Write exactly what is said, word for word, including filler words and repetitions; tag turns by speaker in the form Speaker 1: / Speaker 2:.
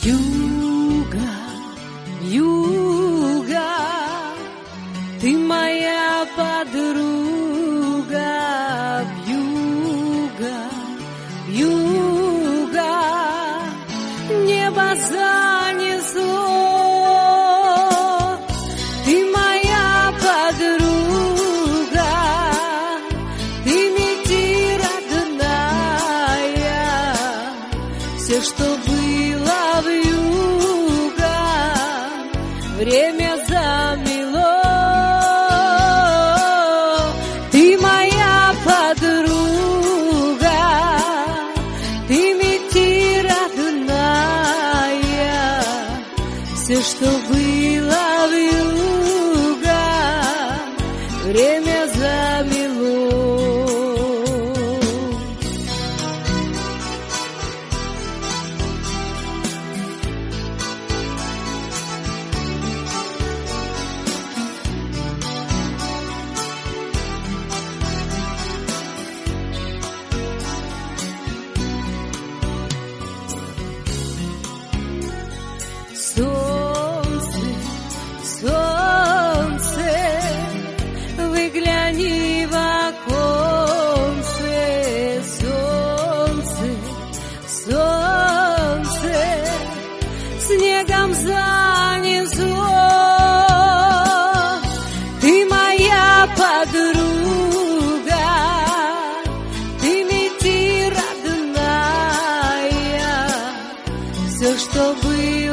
Speaker 1: Вьюга, вьюга, ты моя подруга. Вьюга, вьюга, небо занесло. Ты моя подруга, ты мети родная. Все, что было вьюга, время замело. Ты моя подруга, ты мети родная. Все, что было вьюга, время замело. Солнце, солнце, выгляни в оконце. Солнце, солнце, снегом занесло. Ты моя подруга, ты мети родная. Все, что было